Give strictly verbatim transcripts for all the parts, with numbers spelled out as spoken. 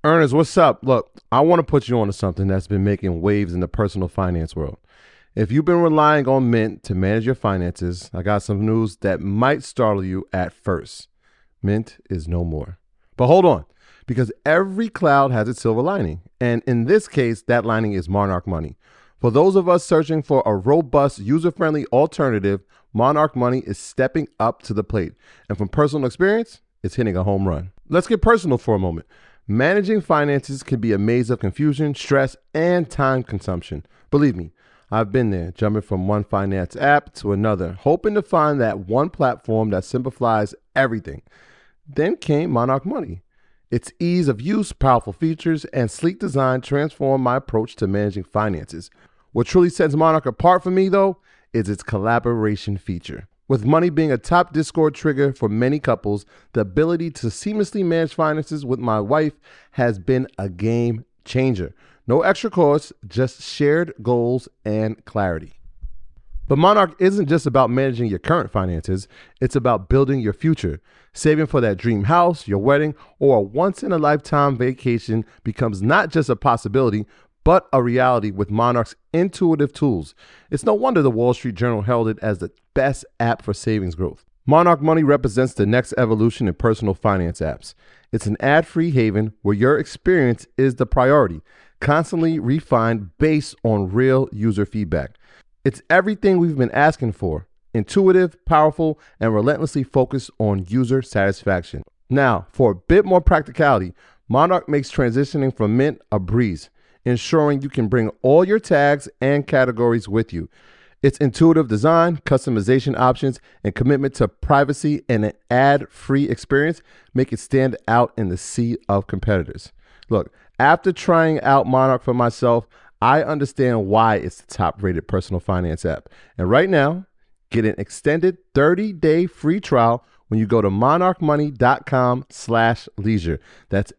Ernest, what's up? Look, I want to put you on to something that's been making waves in the personal finance world. If you've been relying on Mint to manage your finances, I got some news that might startle you at first. Mint is no more. But hold on, because every cloud has its silver lining. And in this case, that lining is Monarch Money. For those of us searching for a robust, user-friendly alternative, Monarch Money is stepping up to the plate. And from personal experience, it's hitting a home run. Let's get personal for a moment. Managing finances can be a maze of confusion, stress, and time consumption. Believe me, I've been there, jumping from one finance app to another, hoping to find that one platform that simplifies everything. Then came Monarch Money. Its ease of use, powerful features, and sleek design transformed my approach to managing finances. What truly sets Monarch apart for me, though, is its collaboration feature. With Money being a top Discord trigger for many couples, the ability to seamlessly manage finances with my wife has been a game changer. No extra costs, just shared goals and clarity. But Monarch isn't just about managing your current finances, it's about building your future. Saving for that dream house, your wedding, or a once-in-a-lifetime vacation becomes not just a possibility, but a reality with Monarch's intuitive tools. It's no wonder the Wall Street Journal held it as the best app for savings growth. Monarch Money represents the next evolution in personal finance apps. It's an ad-free haven where your experience is the priority, constantly refined based on real user feedback. It's everything we've been asking for: intuitive, powerful, and relentlessly focused on user satisfaction. Now, for a bit more practicality, Monarch makes transitioning from Mint a breeze, ensuring you can bring all your tags and categories with you. Its intuitive design, customization options, and commitment to privacy and an ad-free experience make it stand out in the sea of competitors. Look, after trying out Monarch for myself, I understand why it's the top-rated personal finance app. And right now, get an extended thirty-day free trial when you go to monarchmoney.com slash leisure. That's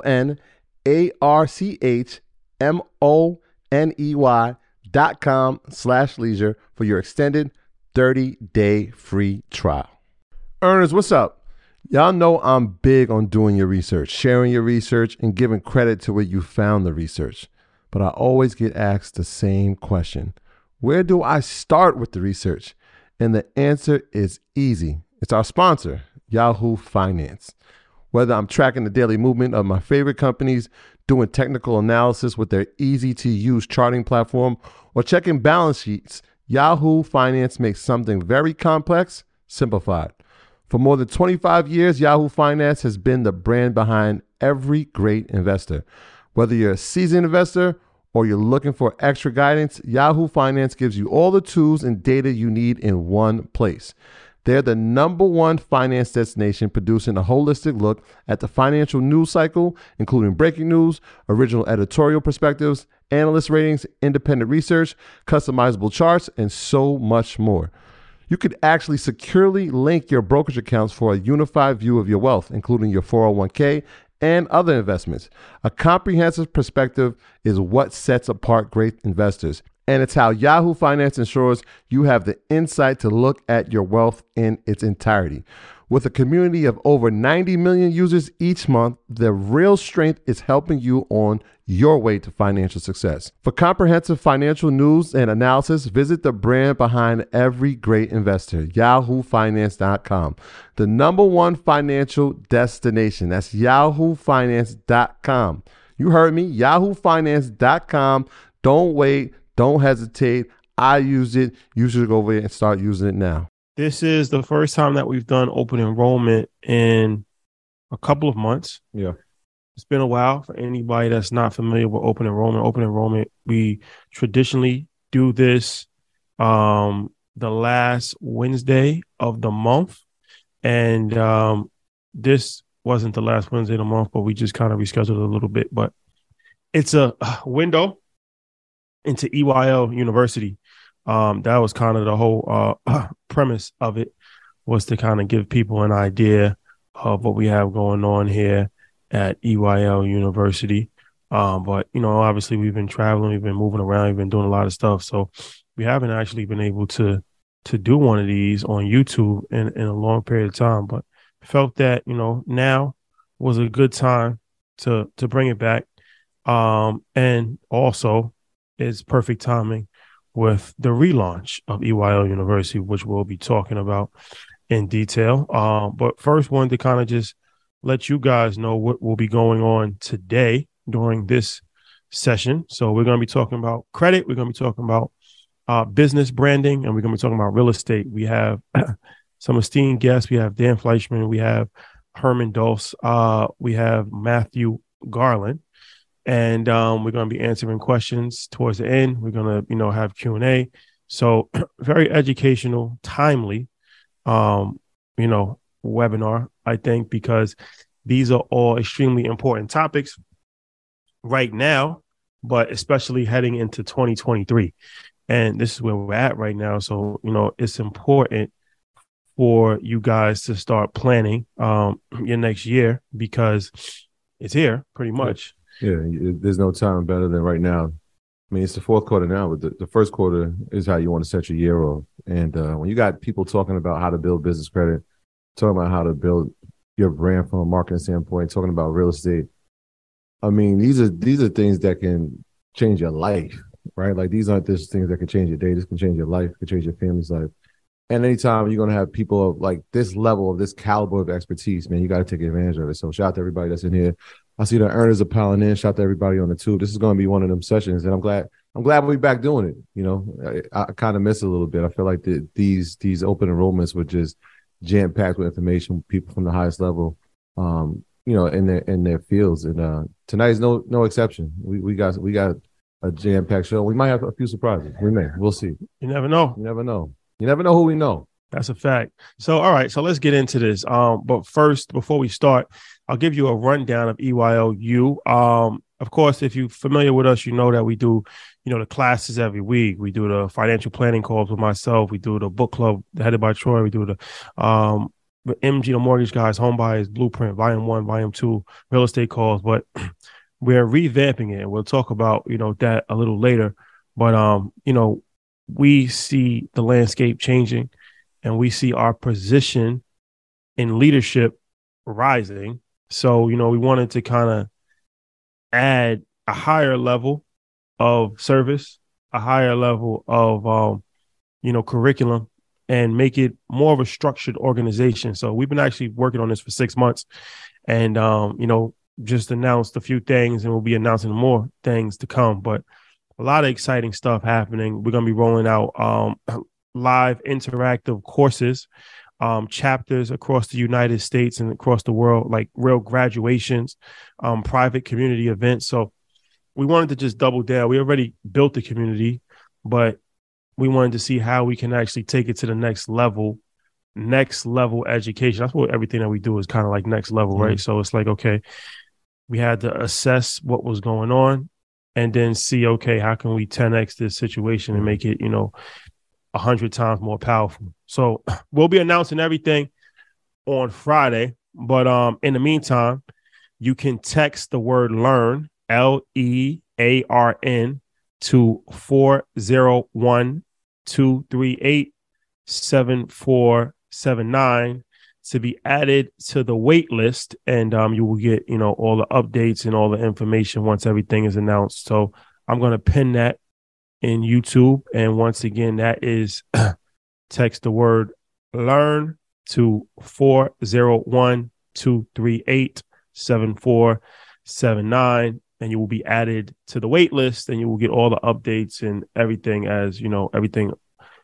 M-O-N-A-R-C-H M-O-N-E-Y dot com slash leisure for your extended thirty-day free trial. Earners, what's up? Y'all know I'm big on doing your research, sharing your research, and giving credit to where you found the research. But I always get asked the same question: where do I start with the research? And the answer is easy. It's our sponsor, Yahoo Finance. Whether I'm tracking the daily movement of my favorite companies, doing technical analysis with their easy-to-use charting platform, or checking balance sheets, Yahoo Finance makes something very complex simplified. For more than twenty-five years, Yahoo Finance has been the brand behind every great investor. Whether you're a seasoned investor or you're looking for extra guidance, Yahoo Finance gives you all the tools and data you need in one place. They're the number one finance destination, producing a holistic look at the financial news cycle, including breaking news, original editorial perspectives, analyst ratings, independent research, customizable charts, and so much more. You could actually securely link your brokerage accounts for a unified view of your wealth, including your four oh one k and other investments. A comprehensive perspective is what sets apart great investors. And it's how Yahoo Finance ensures you have the insight to look at your wealth in its entirety. With a community of over ninety million users each month, the real strength is helping you on your way to financial success. For comprehensive financial news and analysis, visit the brand behind every great investor, yahoo finance dot com, the number one financial destination. That's yahoo finance dot com. You heard me, yahoo finance dot com. Don't wait. Don't hesitate. I use it. You should go over there and start using it now. This is the first time that we've done open enrollment in a couple of months. Yeah. It's been a while. For anybody that's not familiar with open enrollment, open enrollment, we traditionally do this um, the last Wednesday of the month. And um, this wasn't the last Wednesday of the month, but we just kind of rescheduled it a little bit. But it's a window into E Y L University. Um, that was kind of the whole uh, premise of it, was to kind of give people an idea of what we have going on here at E Y L University. Um, but, you know, obviously we've been traveling, we've been moving around, we've been doing a lot of stuff. So we haven't actually been able to to do one of these on YouTube in, in a long period of time. But felt that, you know, now was a good time to to bring it back. Um, and also, it's perfect timing with the relaunch of E Y L University, which we'll be talking about in detail. Um, but first, wanted to kind of just let you guys know what will be going on today during this session. So we're going to be talking about credit. We're going to be talking about uh, business branding, and we're going to be talking about real estate. We have some esteemed guests. We have Dan Fleischman. We have Herman Dulce. Uh, we have Matthew Garland. And um, we're going to be answering questions towards the end. We're going to, you know, have Q and A. So very educational, timely, um, you know, webinar, I think, because these are all extremely important topics right now, but especially heading into twenty twenty-three. And this is where we're at right now. So, you know, it's important for you guys to start planning um, your next year because it's here pretty much. Yeah, there's no time better than right now. I mean, it's the fourth quarter now, but the, the first quarter is how you want to set your year off. And uh, when you got people talking about how to build business credit, talking about how to build your brand from a marketing standpoint, talking about real estate, I mean, these are these are things that can change your life, right? Like these aren't just things that can change your day. This can change your life, can change your family's life. And anytime you're going to have people of like this level of this caliber of expertise, man, you got to take advantage of it. So shout out to everybody that's in here. I see the earners are piling in. Shout out to everybody on the tube. This is going to be one of them sessions, and I'm glad I'm glad we're back doing it. You know, I, I kind of miss it a little bit. I feel like the, these these open enrollments were just jam packed with information, people from the highest level, um, you know, in their in their fields. And uh, tonight is no no exception. We we got we got a jam packed show. We might have a few surprises. We may. We'll see. You never know. You never know. You never know who we know. That's a fact. So, all right. So let's get into this. Um, but first, before we start, I'll give you a rundown of E Y L U. Um, of course, if you're familiar with us, you know that we do, you know, the classes every week. We do the financial planning calls with myself. We do the book club headed by Troy. We do the um, M G, the Mortgage Guys, Home Buyers Blueprint, Volume One, Volume Two, real estate calls. But we're revamping it, and we'll talk about, you know, that a little later. But um, you know, we see the landscape changing. And we see our position in leadership rising. So, you know, we wanted to kind of add a higher level of service, a higher level of, um, you know, curriculum, and make it more of a structured organization. So we've been actually working on this for six months and, um, you know, just announced a few things, and we'll be announcing more things to come. But a lot of exciting stuff happening. We're going to be rolling out um live interactive courses, um, chapters across the United States and across the world, like real graduations, um, private community events. So we wanted to just double down. We already built the community, but we wanted to see how we can actually take it to the next level, next level education. That's what everything that we do is kind of like next level, mm-hmm. right? So it's like, okay, we had to assess what was going on and then see, okay, how can we ten X this situation and make it, you know, a hundred times more powerful. So we'll be announcing everything on Friday. But um, in the meantime, you can text the word learn, L E A R N, to four zero one, two three eight, seven four seven nine to be added to the wait list. And um, you will get, you know, all the updates and all the information once everything is announced. So I'm going to pin that in YouTube. And once again, that is text the word learn to four zero one, two three eight, seven four seven nine. And you will be added to the wait list, and you will get all the updates and everything as, you know, everything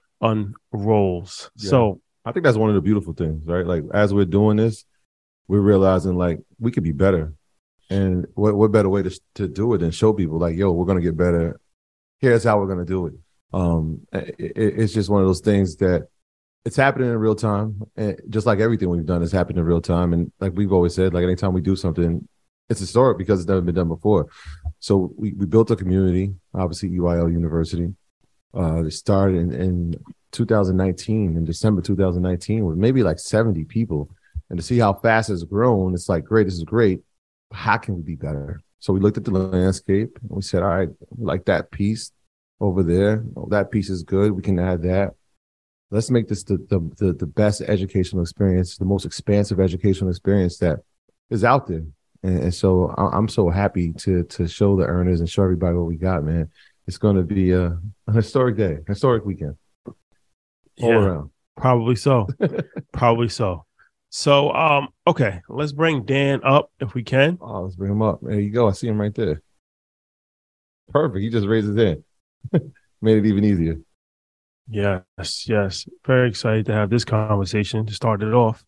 unrolls. Yeah. So I think that's one of the beautiful things, right? Like, as we're doing this, we're realizing like we could be better. And what, what better way to, to do it than show people like, yo, we're going to get better. Here's how we're going to do it. Um, it, it's just one of those things that it's happening in real time. And just like everything we've done is happening in real time. And like we've always said, like anytime we do something, it's historic because it's never been done before. So we, we built a community, obviously E Y L University. Uh, it started in, in two thousand nineteen, in December two thousand nineteen, with maybe like seventy people. And to see how fast it's grown, it's like, great, this is great. How can we be better? So we looked at the landscape and we said, all right, we like that piece over there. Oh, that piece is good. We can add that. Let's make this the, the the the best educational experience, the most expansive educational experience that is out there. And, and so I, I'm so happy to to show the earners and show everybody what we got, man. It's going to be a, a historic day, historic weekend all Yeah, around. probably so. Probably so. So, um, okay, let's bring Dan up if we can. Oh, let's bring him up. There you go. I see him right there. Perfect. He just raised his hand. Made it even easier. Yes, yes. Very excited to have this conversation to start it off.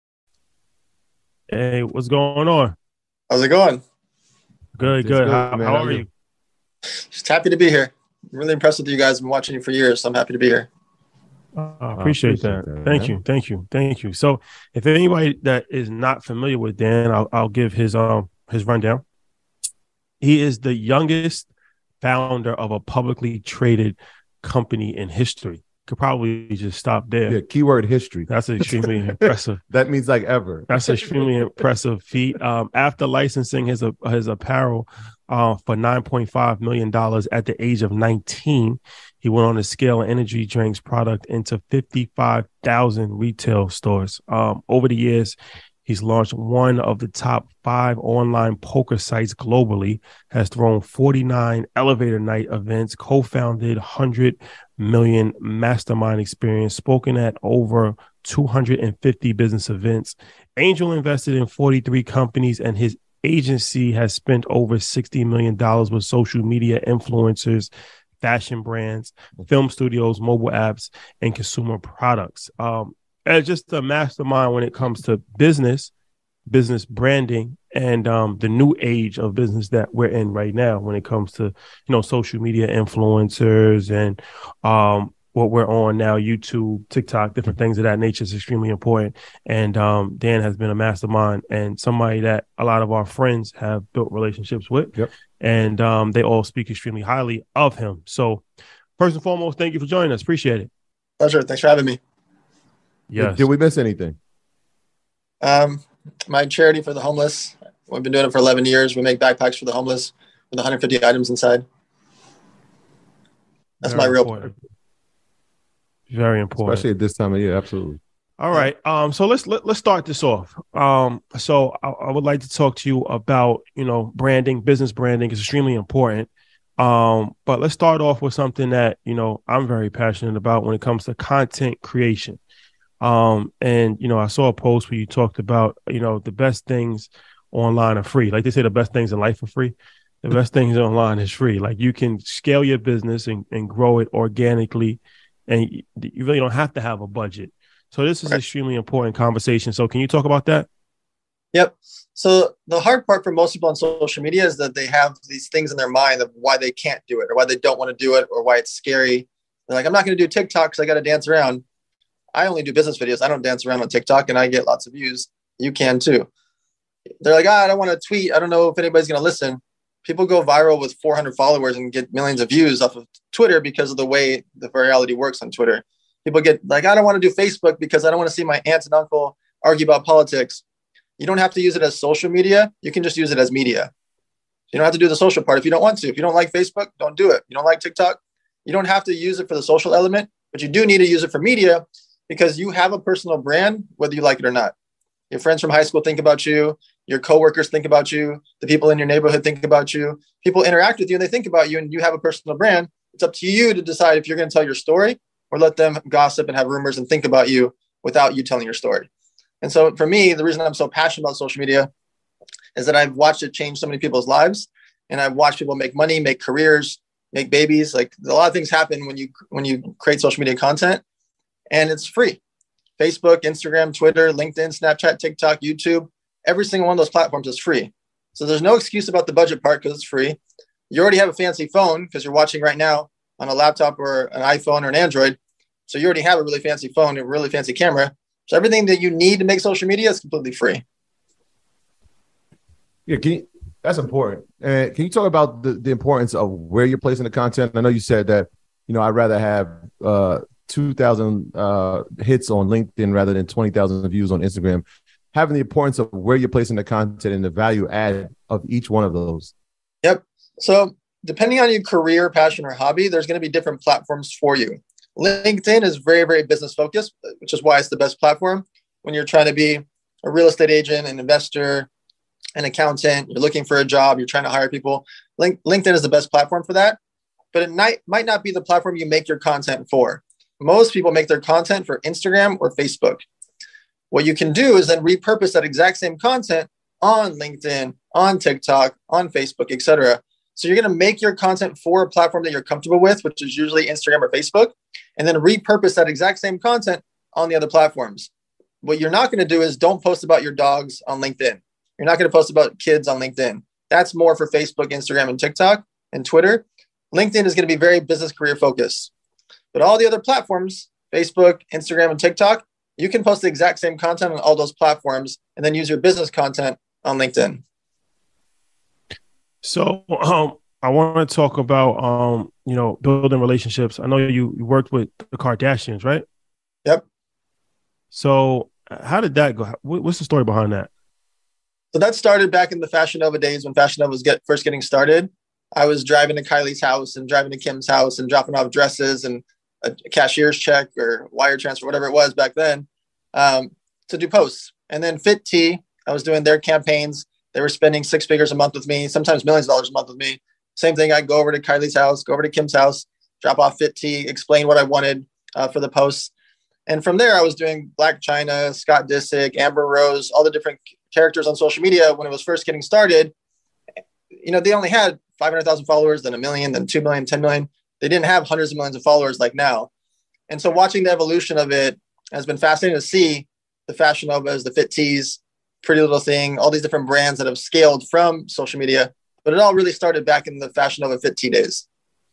Hey, what's going on? How's it going? Good, It's good. good, How, man. how How are you? you? Just happy to be here. I'm really impressed with you guys. I've been watching you for years, so I'm happy to be here. Uh, I appreciate, appreciate that. that, Thank man. you, thank you, thank you. So, if anybody that is not familiar with Dan, I'll, I'll give his um his rundown. He is the youngest founder of a publicly traded company in history. Could probably just stop there. Yeah, keyword history. That's extremely impressive. That means like ever. That's an extremely impressive feat. Um, after licensing his uh, his apparel uh, for nine point five million dollars at the age of nineteen, he went on to scale an energy drinks product into fifty-five thousand retail stores. Um, over the years, he's launched one of the top five online poker sites globally, has thrown forty-nine elevator night events, co-founded one hundred million mastermind experience, spoken at over two hundred fifty business events. Angel invested in forty-three companies, and his agency has spent over sixty million dollars with social media influencers, fashion brands, film studios, mobile apps, and consumer products. Um, as just a mastermind when it comes to business, business branding, and um, the new age of business that we're in right now when it comes to, you know, social media influencers and um, what we're on now, YouTube, TikTok, different things of that nature is extremely important. And um, Dan has been a mastermind and somebody that a lot of our friends have built relationships with. Yep. And um, they all speak extremely highly of him. So first and foremost, thank you for joining us. Appreciate it. Pleasure. Thanks for having me. Yes. Did, did we miss anything? Um, my charity for the homeless. We've been doing it for eleven years. We make backpacks for the homeless with one hundred fifty items inside. That's Very my real important. Very important. Especially at this time of year. Absolutely. All right. Um, so let's let, let's start this off. Um, so I, I would like to talk to you about, you know, branding, business branding is extremely important. Um, but let's start off with something that, you know, I'm very passionate about when it comes to content creation. Um, and you know, I saw a post where you talked about, you know, the best things online are free. Like they say, the best things in life are free. The best things online is free. Like you can scale your business and, and grow it organically, and you you really don't have to have a budget. So this is an Right. extremely important conversation. So can you talk about that? Yep. So the hard part for most people on social media is that they have these things in their mind of why they can't do it or why they don't want to do it or why it's scary. They're like, I'm not going to do TikTok because I got to dance around. I only do business videos. I don't dance around on TikTok and I get lots of views. You can too. They're like, ah, I don't want to tweet. I don't know if anybody's going to listen. People go viral with four hundred followers and get millions of views off of Twitter because of the way the virality works on Twitter. People get like, I don't want to do Facebook because I don't want to see my aunt and uncle argue about politics. You don't have to use it as social media. You can just use it as media. You don't have to do the social part if you don't want to. If you don't like Facebook, don't do it. You don't like TikTok, you don't have to use it for the social element, but you do need to use it for media because you have a personal brand, whether you like it or not. Your friends from high school think about you. Your coworkers think about you. The people in your neighborhood think about you. People interact with you and they think about you and you have a personal brand. It's up to you to decide if you're going to tell your story or let them gossip and have rumors and think about you without you telling your story. And so for me, the reason I'm so passionate about social media is that I've watched it change so many people's lives, and I've watched people make money, make careers, make babies. Like a lot of things happen when you when you create social media content, and it's free. Facebook, Instagram, Twitter, LinkedIn, Snapchat, TikTok, YouTube, every single one of those platforms is free. So there's no excuse about the budget part because it's free. You already have a fancy phone because you're watching right now on a laptop or an iPhone or an Android. So you already have a really fancy phone and a really fancy camera. So everything that you need to make social media is completely free. Yeah, can you, that's important. And can you talk about the, the importance of where you're placing the content? I know you said that, you know, I'd rather have uh, two thousand uh, hits on LinkedIn rather than twenty thousand views on Instagram. Having the importance of where you're placing the content and the value add of each one of those. Yep. So depending on your career, passion, or hobby, there's going to be different platforms for you. LinkedIn is very, very business focused, which is why it's the best platform when you're trying to be a real estate agent, an investor, an accountant, you're looking for a job, you're trying to hire people, Link, LinkedIn is the best platform for that. But it might, might not be the platform you make your content for. Most people make their content for Instagram or Facebook. What you can do is then repurpose that exact same content on LinkedIn, on TikTok, on Facebook, et cetera. So you're going to make your content for a platform that you're comfortable with, which is usually Instagram or Facebook, and then repurpose that exact same content on the other platforms. What you're not going to do is don't post about your dogs on LinkedIn. You're not going to post about kids on LinkedIn. That's more for Facebook, Instagram, and TikTok and Twitter. LinkedIn is going to be very business career focused. But all the other platforms, Facebook, Instagram, and TikTok, you can post the exact same content on all those platforms and then use your business content on LinkedIn. So um, I want to talk about, um, you know, building relationships. I know you, you worked with the Kardashians, right? Yep. So how did that go? What's the story behind that? So that started back in the Fashion Nova days when Fashion Nova was get, first getting started. I was driving to Kylie's house and driving to Kim's house and dropping off dresses and a cashier's check or wire transfer, whatever it was back then, um, to do posts. And then Fit Tea, I was doing their campaigns. They were spending six figures a month with me, sometimes millions of dollars a month with me. Same thing. I'd go over to Kylie's house, go over to Kim's house, drop off Fit Tea, explain what I wanted uh, for the posts. And from there, I was doing Blac Chyna, Scott Disick, Amber Rose, all the different characters on social media when it was first getting started. You know, they only had five hundred thousand followers, then a million, then two million, ten million. They didn't have hundreds of millions of followers like now. And so watching the evolution of it has been fascinating to see the Fashion Novas, the Fit Teas, Pretty Little Thing, all these different brands that have scaled from social media. But it all really started back in the Fashion Nova Fit Tea days.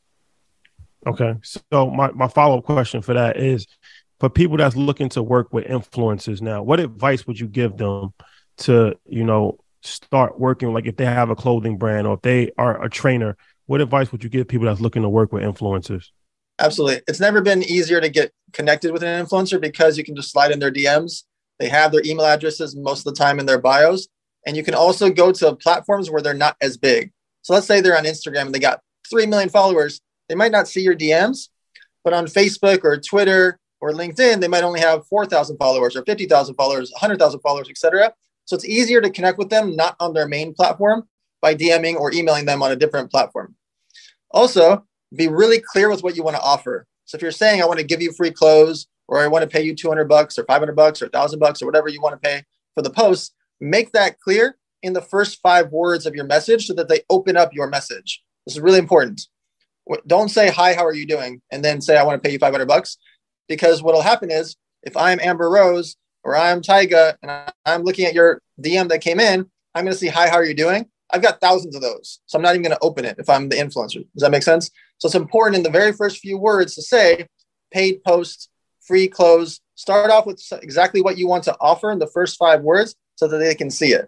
Okay. So my, my follow-up question for that is, for people that's looking to work with influencers now, what advice would you give them to, you know, start working? Like if they have a clothing brand or if they are a trainer, what advice would you give people that's looking to work with influencers? Absolutely. It's never been easier to get connected with an influencer because you can just slide in their D Ms. They have their email addresses most of the time in their bios. And you can also go to platforms where they're not as big. So let's say they're on Instagram and they got three million followers. They might not see your D Ms, but on Facebook or Twitter or LinkedIn, they might only have four thousand followers or fifty thousand followers, one hundred thousand followers, et cetera. So it's easier to connect with them, not on their main platform, by DMing or emailing them on a different platform. Also, be really clear with what you want to offer. So if you're saying, I want to give you free clothes, or I want to pay you two hundred bucks or five hundred bucks or a thousand bucks or whatever you want to pay for the post, make that clear in the first five words of your message so that they open up your message. This is really important. Don't say, hi, how are you doing? And then say, I want to pay you five hundred bucks. Because what will happen is if I'm Amber Rose or I'm Tyga and I'm looking at your D M that came in, I'm going to see, hi, how are you doing? I've got thousands of those. So I'm not even going to open it if I'm the influencer. Does that make sense? So it's important in the very first few words to say paid post, free clothes. Start off with exactly what you want to offer in the first five words so that they can see it.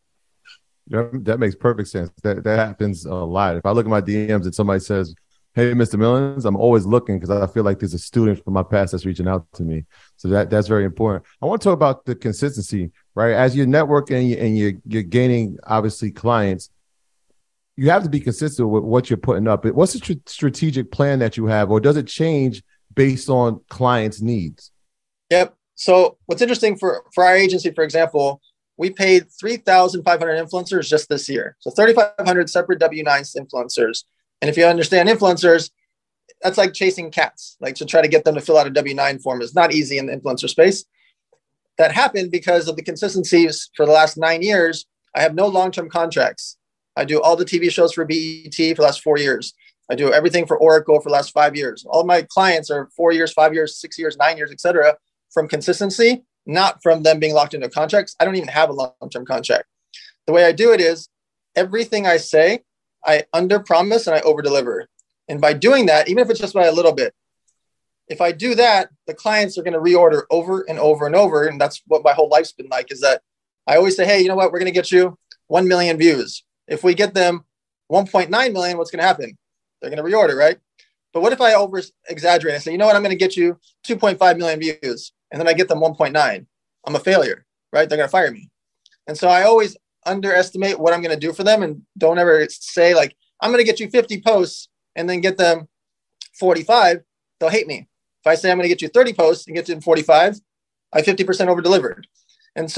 That, that makes perfect sense. That that happens a lot. If I look at my D Ms and somebody says, hey, Mister Millens, I'm always looking because I feel like there's a student from my past that's reaching out to me. So that that's very important. I want to talk about the consistency, right? As you're networking and, you, and you're, you're gaining, obviously, clients, you have to be consistent with what you're putting up. What's the tr- strategic plan that you have, or does it change based on clients' needs? Yep. So what's interesting for, for our agency, for example, we paid three thousand five hundred influencers just this year. So thirty-five hundred separate W nines influencers. And if you understand influencers, that's like chasing cats, like to try to get them to fill out a W nine form is not easy in the influencer space. That happened because of the consistencies for the last nine years. I have no long-term contracts. I do all the T V shows for B E T for the last four years. I do everything for Oracle for the last five years. All my clients are four years, five years, six years, nine years, et cetera, from consistency, not from them being locked into contracts. I don't even have a long-term contract. The way I do it is everything I say, I under promise and I over deliver. And by doing that, even if it's just by a little bit, if I do that, the clients are going to reorder over and over and over. And that's what my whole life's been like, is that I always say, hey, you know what? We're going to get you one million views. If we get them one point nine million, what's going to happen? They're going to reorder, right? But what if I over exaggerate and say, you know what? I'm going to get you two point five million views. And then I get them one point nine. I'm a failure, right? They're going to fire me. And so I always underestimate what I'm going to do for them and don't ever say like, I'm going to get you fifty posts and then get them forty-five. They'll hate me. If I say I'm going to get you thirty posts and get them forty-five, I fifty percent over delivered. And so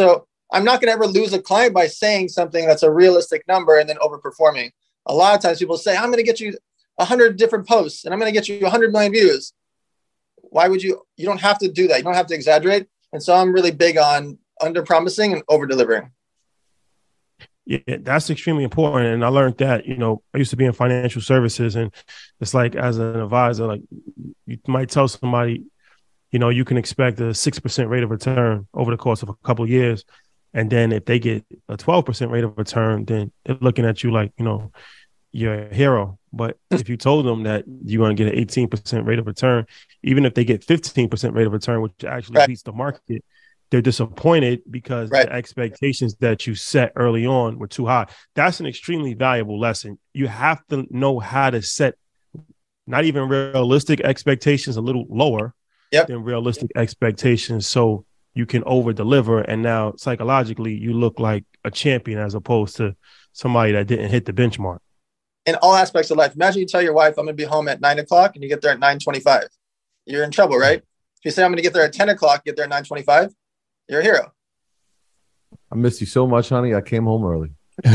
I'm not going to ever lose a client by saying something that's a realistic number and then overperforming. A lot of times people say, I'm going to get you a hundred different posts and I'm going to get you a hundred million views. Why would you, you don't have to do that. You don't have to exaggerate. And so I'm really big on under promising and over delivering. Yeah, that's extremely important. And I learned that, you know, I used to be in financial services, and it's like, as an advisor, like you might tell somebody, you know, you can expect a six percent rate of return over the course of a couple of years. And then if they get a twelve percent rate of return, then they're looking at you like, you know, you're a hero. But if you told them that you're going to get an eighteen percent rate of return, even if they get fifteen percent rate of return, which actually right. beats the market, they're disappointed because right. the expectations that you set early on were too high. That's an extremely valuable lesson. You have to know how to set not even realistic expectations, a little lower yep. than realistic expectations, so you can over deliver. And now psychologically you look like a champion as opposed to somebody that didn't hit the benchmark. In all aspects of life. Imagine you tell your wife, I'm going to be home at nine o'clock and you get there at nine twenty-five. You're in trouble, right? If you say, I'm going to get there at ten o'clock, get there at nine twenty-five, you're a hero. I miss you so much, honey. I came home early.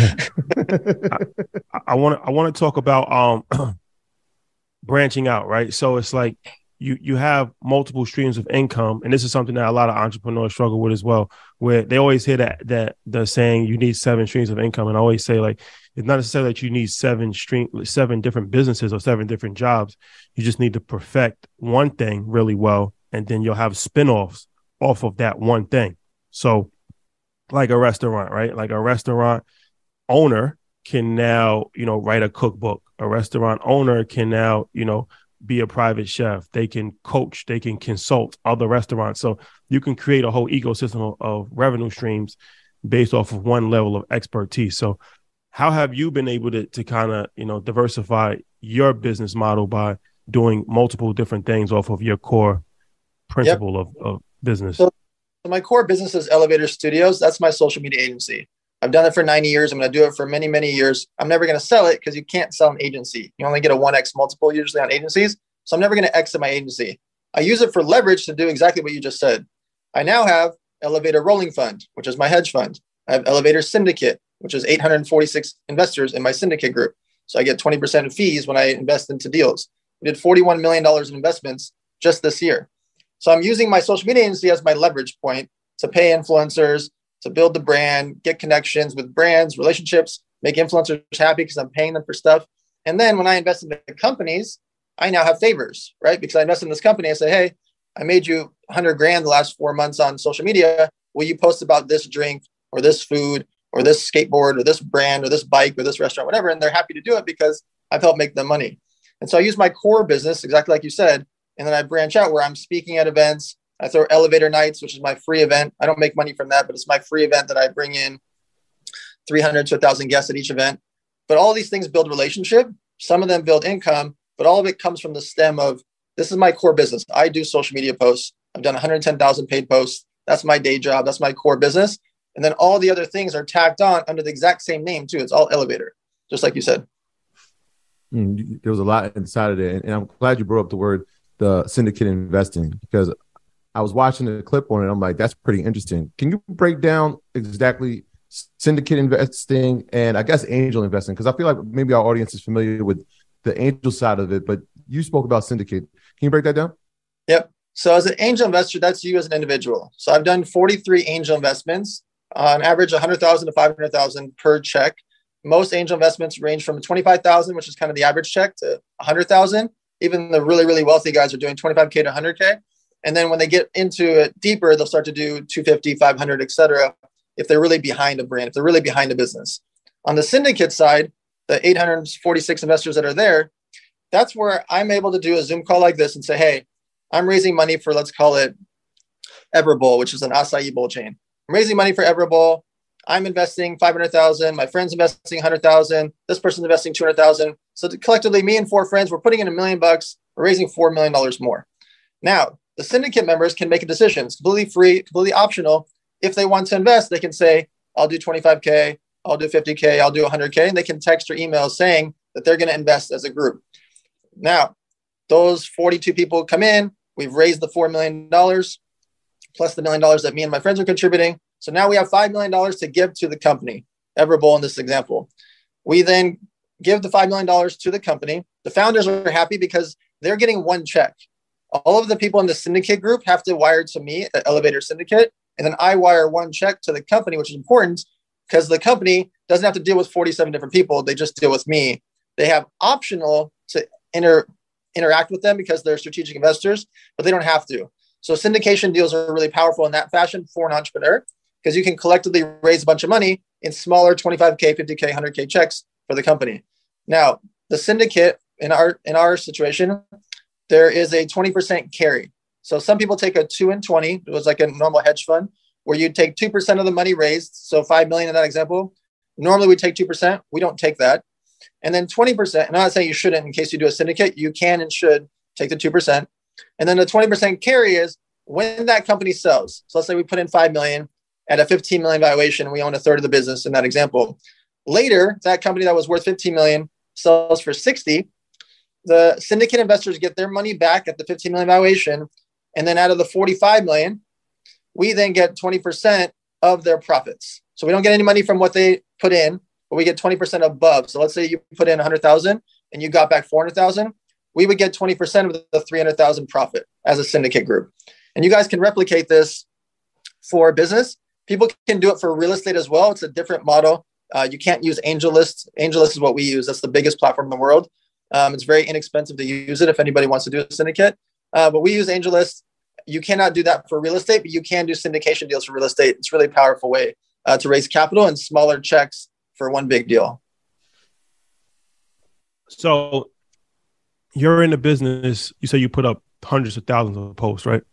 I want to I want to talk about um branching out, right? So it's like you you have multiple streams of income, and this is something that a lot of entrepreneurs struggle with as well, where they always hear that that the saying you need seven streams of income, and I always say, like, it's not necessarily that you need seven stream seven different businesses or seven different jobs. You just need to perfect one thing really well, and then you'll have spinoffs off of that one thing. So like a restaurant, right? Like a restaurant owner can now, you know, write a cookbook. A restaurant owner can now, you know, be a private chef. They can coach, they can consult other restaurants. So you can create a whole ecosystem of, of revenue streams based off of one level of expertise. So how have you been able to, to kind of, you know, diversify your business model by doing multiple different things off of your core principle yep. of, of business? So, so my core business is Elevator Studios. That's my social media agency. I've done it for ninety years. I'm going to do it for many, many years. I'm never going to sell it because you can't sell an agency. You only get a one X multiple usually on agencies. So I'm never going to exit my agency. I use it for leverage to do exactly what you just said. I now have Elevator Rolling Fund, which is my hedge fund. I have Elevator Syndicate, which is eight hundred forty-six investors in my syndicate group. So I get twenty percent of fees when I invest into deals. We did forty-one million dollars in investments just this year. So I'm using my social media agency as my leverage point to pay influencers, to build the brand, get connections with brands, relationships, make influencers happy because I'm paying them for stuff. And then when I invest in the companies, I now have favors, right? Because I invest in this company. I say, hey, I made you a hundred grand the last four months on social media. Will you post about this drink or this food or this skateboard or this brand or this bike or this restaurant, whatever? And they're happy to do it because I've helped make them money. And so I use my core business, exactly like you said. And then I branch out where I'm speaking at events. I throw Elevator Nights, which is my free event. I don't make money from that, but it's my free event that I bring in three hundred to one thousand guests at each event. But all these things build relationship. Some of them build income, but all of it comes from the stem of, this is my core business. I do social media posts. I've done one hundred ten thousand paid posts. That's my day job. That's my core business. And then all the other things are tacked on under the exact same name too. It's all Elevator, just like you said. Mm, there was a lot inside of it. And I'm glad you brought up the word, the syndicate investing, because I was watching the clip on it. I'm like, that's pretty interesting. Can you break down exactly syndicate investing and I guess angel investing? Because I feel like maybe our audience is familiar with the angel side of it, but you spoke about syndicate. Can you break that down? Yep. So as an angel investor, that's you as an individual. So I've done forty-three angel investments, on average one hundred thousand to five hundred thousand per check. Most angel investments range from twenty-five thousand, which is kind of the average check, to one hundred thousand. Even the really, really wealthy guys are doing twenty-five K to one hundred K. And then when they get into it deeper, they'll start to do two fifty, five hundred, et cetera, if they're really behind a brand, if they're really behind a business. On the syndicate side, the eight hundred forty-six investors that are there, that's where I'm able to do a Zoom call like this and say, hey, I'm raising money for, let's call it Everbowl, which is an acai bowl chain. I'm raising money for Everbowl. I'm investing five hundred thousand. My friend's investing one hundred thousand. This person's investing two hundred thousand. So collectively, me and four friends, we're putting in a million bucks. We're raising four million dollars more. Now, the syndicate members can make a decision. It's completely free, completely optional. If they want to invest, they can say, I'll do twenty-five K, I'll do fifty K, I'll do one hundred K. And they can text or email saying that they're going to invest as a group. Now, those forty-two people come in. We've raised the four million dollars plus the million dollars that me and my friends are contributing. So now we have five million dollars to give to the company, Everbowl in this example. We then give the five million dollars to the company. The founders are happy because they're getting one check. All of the people in the syndicate group have to wire to me, the Elevator Syndicate, and then I wire one check to the company, which is important because the company doesn't have to deal with forty-seven different people. They just deal with me. They have optional to inter, interact with them because they're strategic investors, but they don't have to. So syndication deals are really powerful in that fashion for an entrepreneur because you can collectively raise a bunch of money in smaller twenty-five K, fifty K, one hundred K checks for the company. Now, the syndicate in our in our situation, there is a twenty percent carry. So some people take a two and twenty. It was like a normal hedge fund where you take two percent of the money raised. So five million in that example. Normally we take two percent. We don't take that. And then twenty percent, and I'm not saying you shouldn't in case you do a syndicate, you can and should take the two percent. And then the twenty percent carry is when that company sells. So let's say we put in five million at a fifteen million valuation. We own a third of the business in that example. Later, that company that was worth fifteen million sells for sixty. The syndicate investors get their money back at the fifteen million valuation. And then out of the forty-five million, we then get twenty percent of their profits. So we don't get any money from what they put in, but we get twenty percent above. So let's say you put in one hundred thousand and you got back four hundred thousand. We would get twenty percent of the three hundred thousand profit as a syndicate group. And you guys can replicate this for business. People can do it for real estate as well. It's a different model. Uh, you can't use AngelList. AngelList is what we use. That's the biggest platform in the world. Um, it's very inexpensive to use it if anybody wants to do a syndicate. Uh, but we use AngelList. You cannot do that for real estate, but you can do syndication deals for real estate. It's a really powerful way uh, to raise capital and smaller checks for one big deal. So you're in the business. You say you put up hundreds of thousands of posts, right?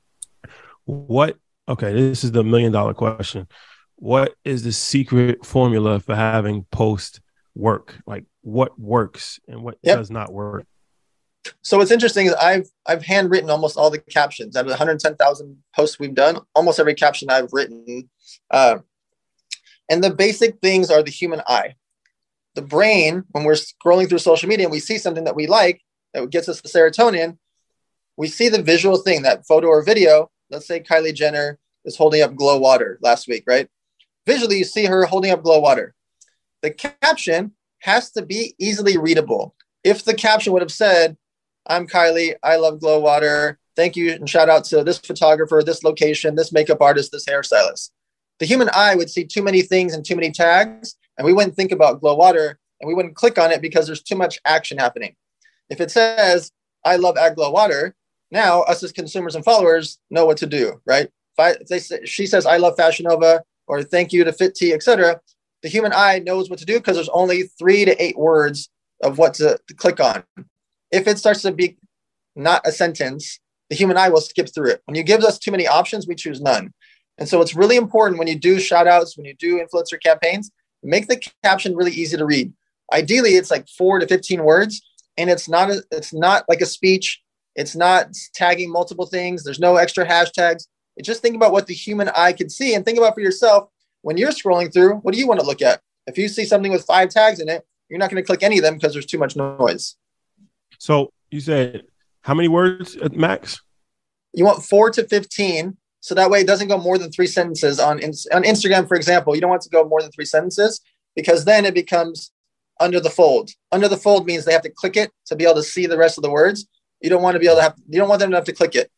What? Okay, this is the million dollar question. What is the secret formula for having posts work? Like what works and what yep. does not work? So what's interesting is I've I've handwritten almost all the captions out of the one hundred ten thousand posts we've done. Almost every caption I've written, uh, and the basic things are the human eye. The brain, when we're scrolling through social media and we see something that we like that gets us the serotonin, we see the visual thing, that photo or video. Let's say Kylie Jenner is holding up Glow Water last week, right? Visually, you see her holding up Glow Water. The caption has to be easily readable. If the caption would have said, I'm Kylie, I love Glow Water, thank you, and shout out to this photographer, this location, this makeup artist, this hairstylist. The human eye would see too many things and too many tags, and we wouldn't think about Glow Water, and we wouldn't click on it because there's too much action happening. If it says, I love Ag Glow Water, now us as consumers and followers know what to do, right? If, I, if they say, she says, I love Fashion Nova, or thank you to Fit Tea, et cetera, the human eye knows what to do because there's only three to eight words of what to, to click on. If it starts to be not a sentence, the human eye will skip through it. When you give us too many options, we choose none. And so it's really important when you do shout outs, when you do influencer campaigns, make the caption really easy to read. Ideally, it's like four to fifteen words, and it's not a, it's not like a speech. It's not tagging multiple things. There's no extra hashtags. It's just think about what the human eye can see and think about for yourself when you're scrolling through, what do you want to look at? If you see something with five tags in it, you're not going to click any of them because there's too much noise. So you said how many words at max? You want four to fifteen. So that way it doesn't go more than three sentences on, on Instagram, for example. You don't want to go more than three sentences because then it becomes under the fold. Under the fold means they have to click it to be able to see the rest of the words. You don't want to be able to have, you don't want them to have to click it.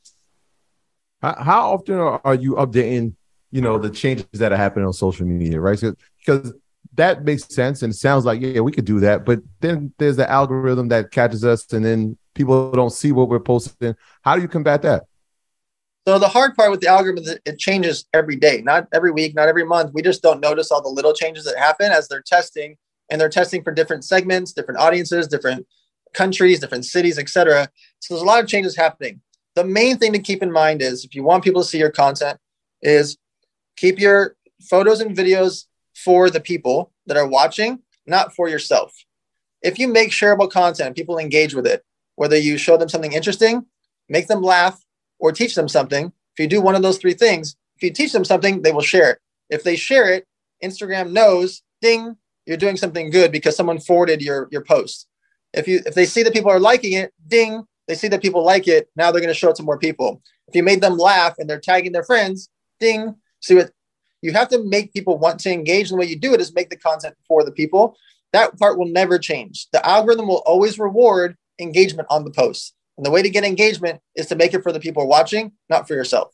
How, how often are you updating, you know, the changes that are happening on social media, right? Because that makes sense and it sounds like, yeah, we could do that. But then there's the algorithm that catches us and then people don't see what we're posting. How do you combat that? So the hard part with the algorithm is it changes every day, not every week, not every month. We just don't notice all the little changes that happen as they're testing, and they're testing for different segments, different audiences, different countries, different cities, et cetera. So there's a lot of changes happening. The main thing to keep in mind is if you want people to see your content is keep your photos and videos for the people that are watching, not for yourself. If you make shareable content, people engage with it, whether you show them something interesting, make them laugh, or teach them something. If you do one of those three things, if you teach them something, they will share it. If they share it, Instagram knows, ding, you're doing something good because someone forwarded your, your post. If you if they see that people are liking it, ding, they see that people like it. Now they're going to show it to more people. If you made them laugh and they're tagging their friends, ding. See what You have to make people want to engage. And the way you do it is make the content for the people. That part will never change. The algorithm will always reward engagement on the post. And the way to get engagement is to make it for the people watching, not for yourself.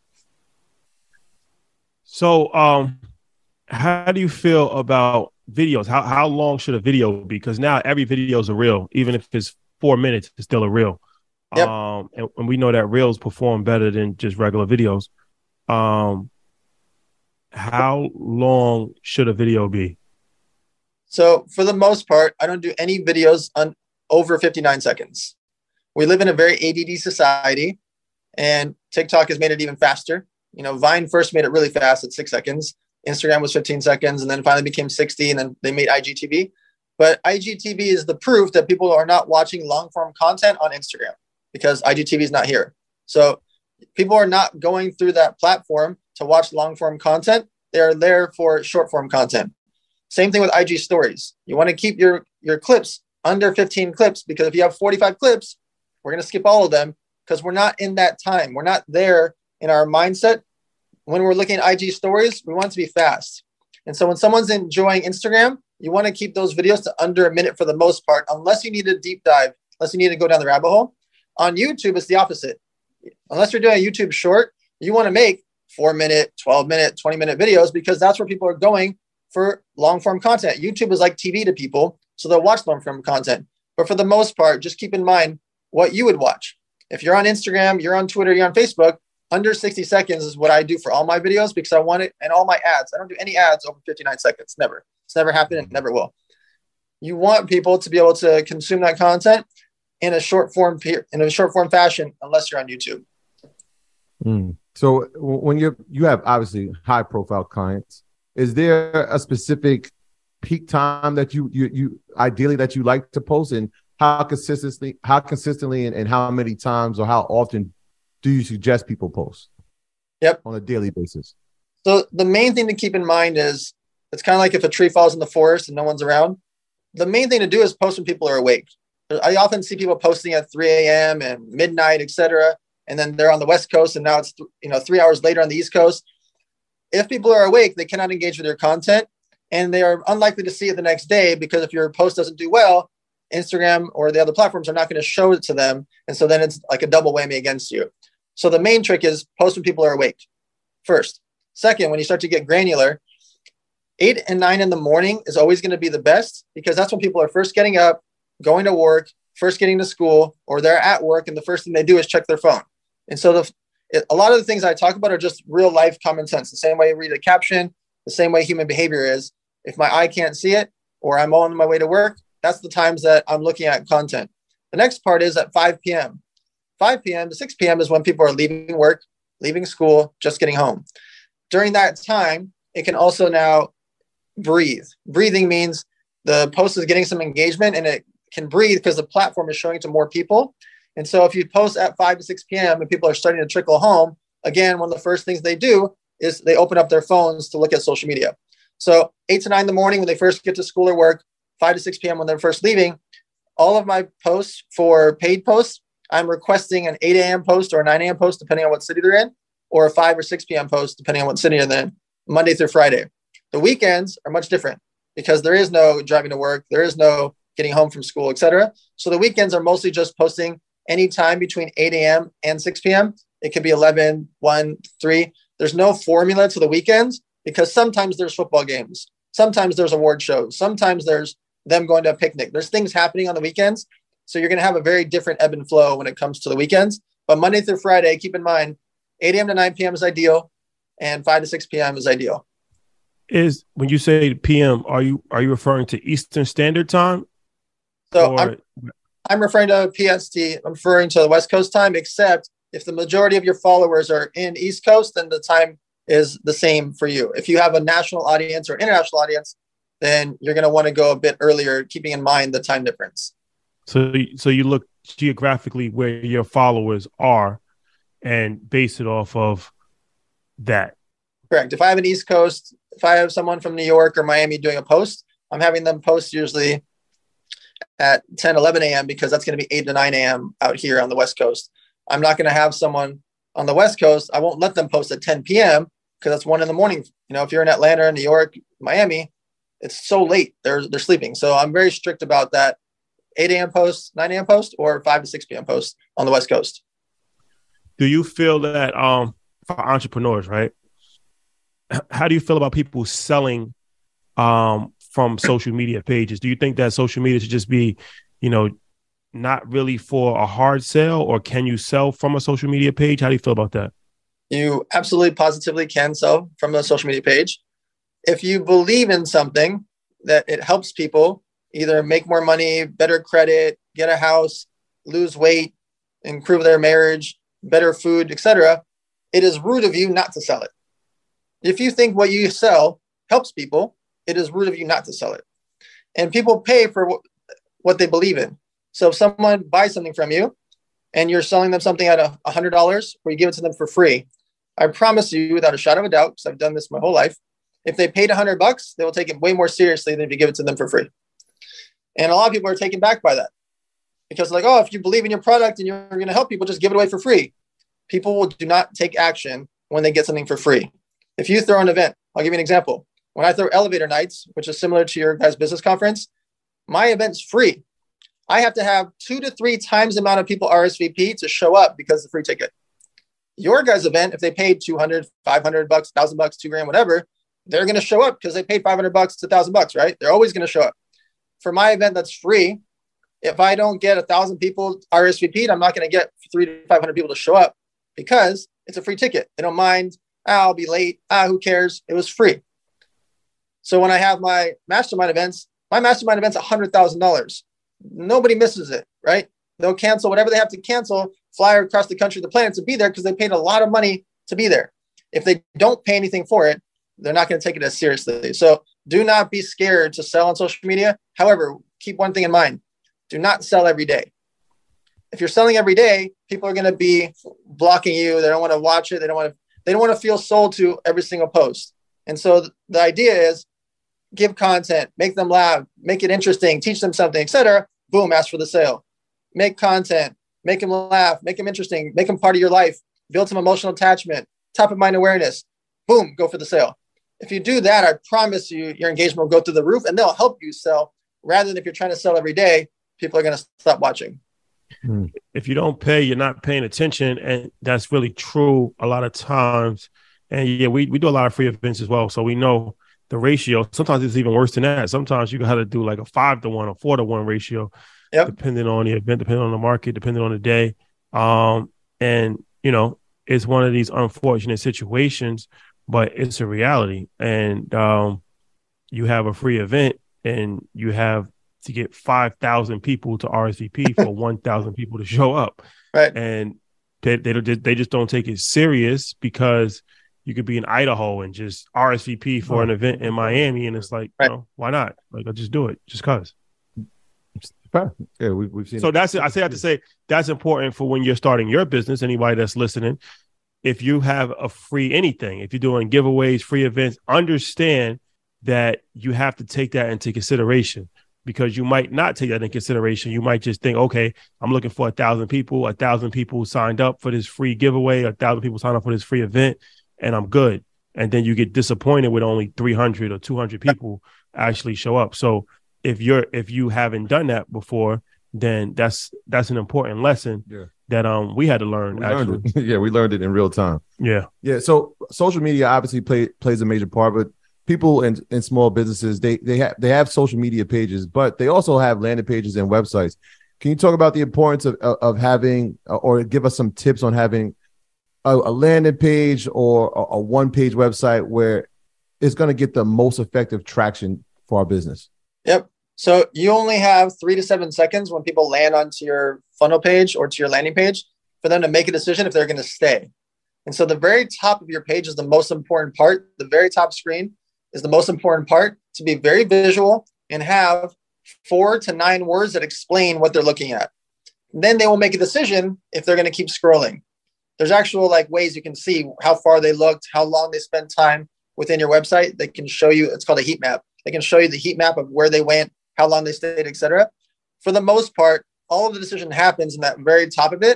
So um, how do you feel about videos? How how long should a video be? Because now every video is a reel. Even if it's four minutes, it's still a reel. Yep. Um, and, and we know that reels perform better than just regular videos. Um, how long should a video be? So for the most part, I don't do any videos on over fifty-nine seconds. We live in a very A D D society, and TikTok has made it even faster. You know, Vine first made it really fast at six seconds. Instagram was fifteen seconds, and then finally became sixty, and then they made I G T V. But I G T V is the proof that people are not watching long-form content on Instagram because I G T V is not here. So people are not going through that platform to watch long-form content. They're there for short-form content. Same thing with I G stories. You want to keep your, your clips under fifteen clips, because if you have forty-five clips, we're going to skip all of them because we're not in that time. We're not there in our mindset. When we're looking at I G stories, we want it to be fast. And so when someone's enjoying Instagram, you want to keep those videos to under a minute for the most part, unless you need a deep dive, unless you need to go down the rabbit hole. On YouTube, it's the opposite. Unless you're doing a YouTube short, you want to make four minute, twelve minute, twenty minute videos, because that's where people are going for long form content. YouTube is like T V to people, so they'll watch long form content. But for the most part, just keep in mind what you would watch. If you're on Instagram, you're on Twitter, you're on Facebook, under sixty seconds is what I do for all my videos, because I want it, and all my ads. I don't do any ads over fifty-nine seconds. Never. It's never happened and never will. You want people to be able to consume that content in a short form in a short form fashion, unless you're on YouTube. Mm. So when you you have obviously high profile clients, is there a specific peak time that you you you ideally that you like to post, and how consistently how consistently and, and how many times or how often do you suggest people post? Yep. On a daily basis. So the main thing to keep in mind is, it's kind of like if a tree falls in the forest and no one's around. The main thing to do is post when people are awake. I often see people posting at three a.m. and midnight, et cetera. And then they're on the West Coast, and now it's you know three hours later on the East Coast. If people are awake, they cannot engage with your content, and they are unlikely to see it the next day, because if your post doesn't do well, Instagram or the other platforms are not going to show it to them. And so then it's like a double whammy against you. So the main trick is post when people are awake first. Second, when you start to get granular, eight and nine in the morning is always going to be the best, because that's when people are first getting up, going to work, first getting to school, or they're at work, and the first thing they do is check their phone. And so the, it, a lot of the things I talk about are just real life common sense. The same way you read a caption, the same way human behavior is. If my eye can't see it, or I'm on my way to work, that's the times that I'm looking at content. The next part is at five p.m. five p.m. to six p.m. is when people are leaving work, leaving school, just getting home. During that time, it can also now breathe. Breathing means the post is getting some engagement, and it can breathe because the platform is showing it to more people. And so if you post at five to six p.m. and people are starting to trickle home, again, one of the first things they do is they open up their phones to look at social media. So eight to nine in the morning when they first get to school or work, five to six p.m. when they're first leaving, all of my posts for paid posts, I'm requesting an eight a.m. post or a nine a.m. post, depending on what city they're in, or a five or six p.m. post, depending on what city they're in, Monday through Friday. The weekends are much different, because there is no driving to work, there is no getting home from school, et cetera. So the weekends are mostly just posting anytime between eight a.m. and six p.m. It could be eleven, one, three. There's no formula to the weekends, because sometimes there's football games. Sometimes there's award shows. Sometimes there's them going to a picnic. There's things happening on the weekends. So you're going to have a very different ebb and flow when it comes to the weekends. But Monday through Friday, keep in mind, eight a.m. to nine p.m. is ideal, and five to six p.m. is ideal. Is when you say P M, are you are you referring to Eastern Standard Time? So or... I'm, I'm referring to P S T. I'm referring to the West Coast time, except if the majority of your followers are in East Coast, then the time is the same for you. If you have a national audience or international audience, then you're going to want to go a bit earlier, keeping in mind the time difference. So, so you look geographically where your followers are and base it off of that. Correct. If I have an East Coast, if I have someone from New York or Miami doing a post, I'm having them post usually at ten, eleven a.m. because that's going to be eight to nine a.m. out here on the West Coast. I'm not going to have someone on the West Coast. I won't let them post at ten p.m. because it's one in the morning. You know, if you're in Atlanta, New York, Miami, it's so late. They're they're sleeping. So I'm very strict about that. eight a.m. post, nine a.m. post, or five to six p.m. post on the West Coast. Do you feel that um, for entrepreneurs, right? How do you feel about people selling um, from social media pages? Do you think that social media should just be, you know, not really for a hard sell, or can you sell from a social media page? How do you feel about that? You absolutely positively can sell from a social media page. If you believe in something that it helps people either make more money, better credit, get a house, lose weight, improve their marriage, better food, et cetera, it is rude of you not to sell it. If you think what you sell helps people, it is rude of you not to sell it. And people pay for what, what they believe in. So if someone buys something from you and you're selling them something at a one hundred dollars or you give it to them for free, I promise you without a shadow of a doubt, because I've done this my whole life, if they paid one hundred bucks, they will take it way more seriously than if you give it to them for free. And a lot of people are taken back by that because like, oh, if you believe in your product and you're going to help people, just give it away for free. People will do not take action when they get something for free. If you throw an event, I'll give you an example. When I throw Elevator Nights, which is similar to your guys' business conference, my event's free. I have to have two to three times the amount of people R S V P to show up because of the free ticket. Your guys' event, if they paid two hundred, five hundred bucks, one thousand bucks, two grand, whatever, they're going to show up because they paid five hundred bucks to one thousand bucks, right? They're always going to show up. For my event that's free, if I don't get a thousand people R S V P'd, I'm not going to get three to five hundred people to show up because it's a free ticket. They don't mind. Ah, I'll be late. Ah, who cares? It was free. So when I have my mastermind events, my mastermind event's one hundred thousand dollars. Nobody misses it, right? They'll cancel whatever they have to cancel, fly across the country, the planet to be there because they paid a lot of money to be there. If they don't pay anything for it, they're not going to take it as seriously. So do not be scared to sell on social media. However, keep one thing in mind. Do not sell every day. If you're selling every day, people are going to be blocking you. They don't want to watch it. They don't want to, they don't want to feel sold to every single post. And so th- the idea is give content, make them laugh, make it interesting, teach them something, et cetera. Boom, ask for the sale. Make content, make them laugh, make them interesting, make them part of your life, build some emotional attachment, top of mind awareness. Boom, go for the sale. If you do that, I promise you your engagement will go through the roof and they'll help you sell rather than if you're trying to sell every day, people are going to stop watching. If you don't pay, you're not paying attention. And that's really true a lot of times. And yeah, we, we do a lot of free events as well. So we know the ratio. Sometimes it's even worse than that. Sometimes you got to do like a five to one or four to one ratio, yep. Depending on the event, depending on the market, depending on the day. Um, and, you know, it's one of these unfortunate situations, but it's a reality. And um, you have a free event and you have to get five thousand people to R S V P for one thousand people to show up. Right. And they, they, don't, they just don't take it serious because you could be in Idaho and just R S V P for an event in Miami. And it's like, right. You know, why not? Like, I'll just do it just cause. Yeah, we, we've seen so it. that's I say I have to say that's important for when you're starting your business. Anybody that's listening, if you have a free anything, if you're doing giveaways, free events, understand that you have to take that into consideration because you might not take that into consideration. You might just think, okay, I'm looking for a thousand people. A thousand people signed up for this free giveaway. A thousand people signed up for this free event, and I'm good. And then you get disappointed with only three hundred or two hundred people actually show up. So if you're if you haven't done that before, then that's that's an important lesson yeah. that um we had to learn. We actually, learned it. yeah, we learned it in real time. Yeah, yeah. So social media obviously play, plays a major part, but people in, in small businesses they they have they have social media pages, but they also have landing pages and websites. Can you talk about the importance of of, of having or give us some tips on having a, a landing page or a, a one page website where it's going to get the most effective traction for our business? Yep. So you only have three to seven seconds when people land onto your funnel page or to your landing page for them to make a decision if they're going to stay. And so the very top of your page is the most important part. The very top screen is the most important part to be very visual and have four to nine words that explain what they're looking at. And then they will make a decision if they're going to keep scrolling. There's actual like ways you can see how far they looked, how long they spent time within your website. They can show you, it's called a heat map. They can show you the heat map of where they went, how long they stayed, et cetera. For the most part, all of the decision happens in that very top of it.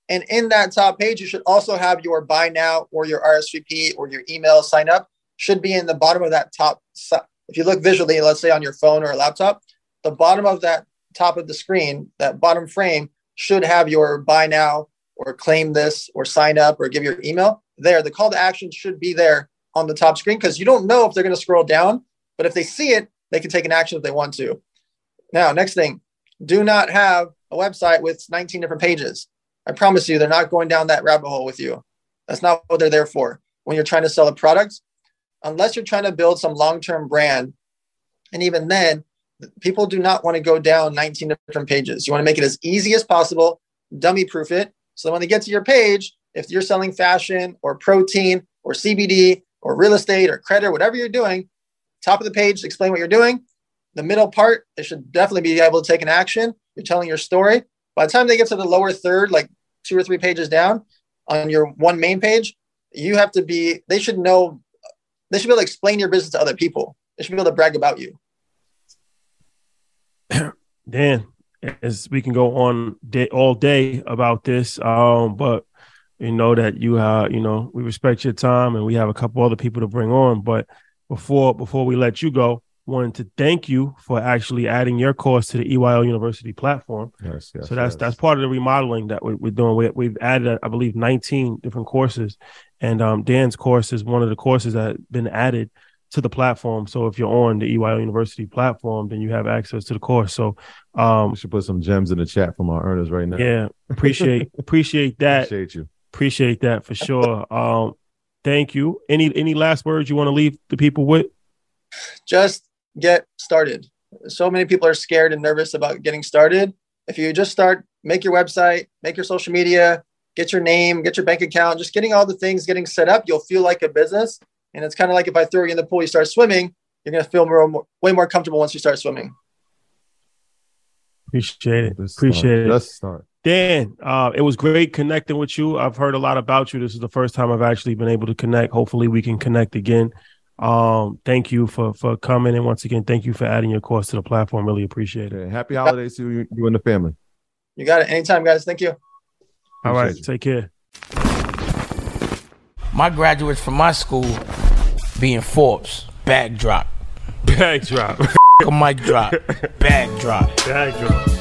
And in that top page, you should also have your buy now or your R S V P or your email sign up should be in the bottom of that top. If you look visually, let's say on your phone or a laptop, the bottom of that top of the screen, that bottom frame should have your buy now or claim this or sign up or give your email there. The call to action should be there on the top screen because you don't know if they're going to scroll down, but if they see it, they can take an action if they want to. Now, next thing, do not have a website with nineteen different pages. I promise you, they're not going down that rabbit hole with you. That's not what they're there for. When you're trying to sell a product, unless you're trying to build some long-term brand, and even then, people do not want to go down nineteen different pages. You want to make it as easy as possible, dummy-proof it, so that when they get to your page, if you're selling fashion or protein or C B D or real estate or credit, whatever you're doing, top of the page, explain what you're doing. The middle part, they should definitely be able to take an action. You're telling your story. By the time they get to the lower third, like two or three pages down on your one main page, you have to be, they should know, they should be able to explain your business to other people. They should be able to brag about you. Dan, as we can go on day, all day about this, um, but you know that you uh, you know, we respect your time and we have a couple other people to bring on. But before before we let you go, wanted to thank you for actually adding your course to the E Y L University platform. Yes, yes, so that's yes. that's part of the remodeling that we're, we're doing. We, we've added, I believe, nineteen different courses, and um, Dan's course is one of the courses that have been added to the platform. So if you're on the E Y L University platform, then you have access to the course. So um, we should put some gems in the chat from our earners right now. Yeah, appreciate appreciate that. Appreciate you. Appreciate that for sure. Um, thank you. Any any last words you want to leave the people with? Just get started. So many people are scared and nervous about getting started. If you just start, make your website, make your social media, get your name, get your bank account, just getting all the things getting set up, you'll feel like a business. And it's kind of like if I throw you in the pool, you start swimming, you're going to feel more, more, way more comfortable once you start swimming. Appreciate it. Let's Appreciate start. it. Let's start. Dan, uh, it was great connecting with you. I've heard a lot about you. This is the first time I've actually been able to connect. Hopefully we can connect again. Um, thank you for, for coming. And once again, thank you for adding your course to the platform. Really appreciate it. Okay. Happy holidays to you, you and the family. You got it. Anytime, guys. Thank you. All right. You. Take care. My graduates from my school being Forbes, bag drop. Bag drop. A mic drop. Bag drop. Bag drop.